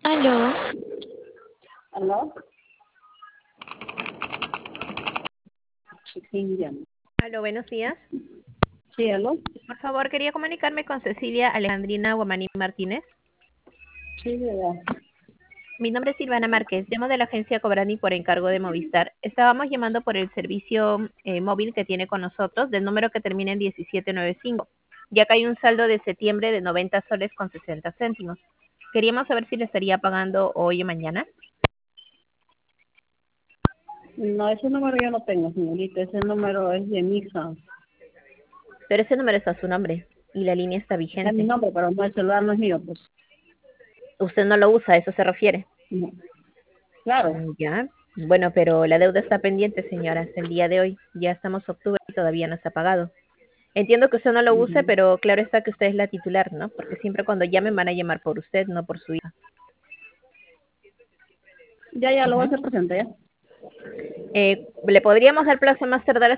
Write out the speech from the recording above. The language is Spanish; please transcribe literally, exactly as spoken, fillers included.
Aló, ¿Aló? Sí, llama. aló, buenos días. Sí, ¿aló? Por favor, quería comunicarme con Cecilia Alejandrina Guamaní Martínez. Sí, ¿verdad? Mi nombre es Silvana Márquez, llamo de la agencia Cobrani por encargo de Movistar. Estábamos llamando por el servicio eh, móvil que tiene con nosotros, del número que termina en diecisiete noventa y cinco, ya que hay un saldo de septiembre de noventa soles con sesenta céntimos. Queríamos saber si le estaría pagando hoy o mañana. No, ese número yo no tengo, señorita. Ese número es de Misa. Pero ese número está a su nombre y la línea está Es mi vigente. nombre, pero no, el celular no es mío, pues. Usted no lo usa, ¿a eso se refiere? No. Claro. Mm, Ya. Bueno, pero la deuda está pendiente, señora, hasta el día de hoy. Ya estamos octubre y todavía no se ha pagado. Entiendo que usted no lo use, Ujú. pero claro está que usted es la titular, ¿no? Porque siempre cuando llamen van a llamar por usted, no por su hija. Ya, ya, lo voy a Ujú. hacer presente, ¿ya? Eh, ¿Le podríamos dar plazo más tardar